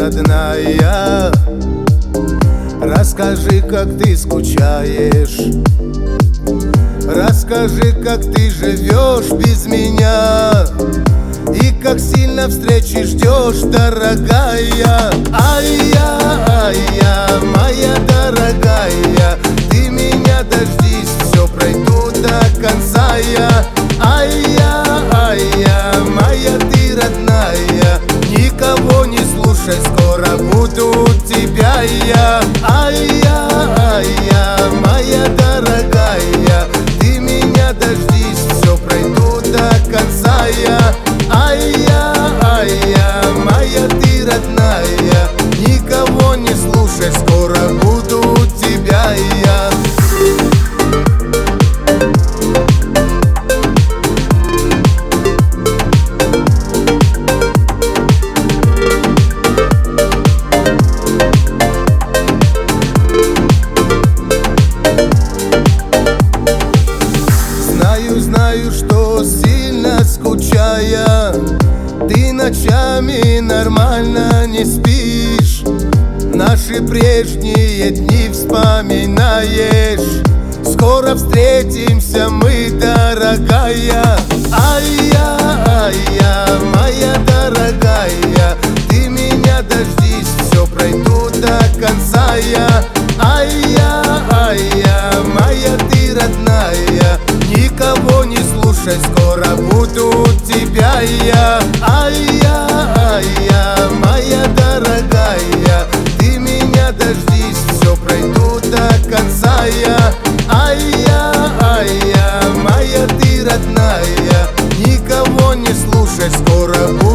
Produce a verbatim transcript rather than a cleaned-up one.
родная, расскажи, как ты скучаешь. Расскажи, как ты живешь без меня, и как сильно встречи ждешь, дорогая. Ай-я, ай-я, моя дорогая, ты меня дождись, все пройду до конца я. Ай-я, ай-я, моя ты родная, никого не слушай, скоро буду у тебя я. Ай-я, ай-я, моя дорогая, ты меня дождись, все пройду до конца я. Ай-я, ай-я, моя ты родная, никого не слушай, скоро буду у тебя я. Знаю, знаю, что сильно скучая, ты ночами нормально не спишь, наши прежние дни вспоминаешь. Скоро встретимся мы, дорогая. Ай-я, ай-я, моя дорогая, ты меня дождись, все пройду до конца я. Ай-я, ай-я, моя ты родная, никого не слушай, скоро буду у тебя я. Ай-я, ай-я, моя дорогая, ты меня дождись, все пройду до конца я. Ай-я, ай-я, моя ты родная, никого не слушай, скоро буду